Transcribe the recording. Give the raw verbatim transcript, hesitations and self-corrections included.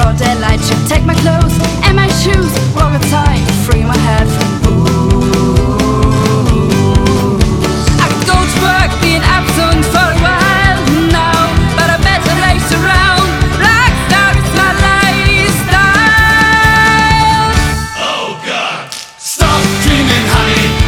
broad daylight. Take my clothes and my shoes, walk outside.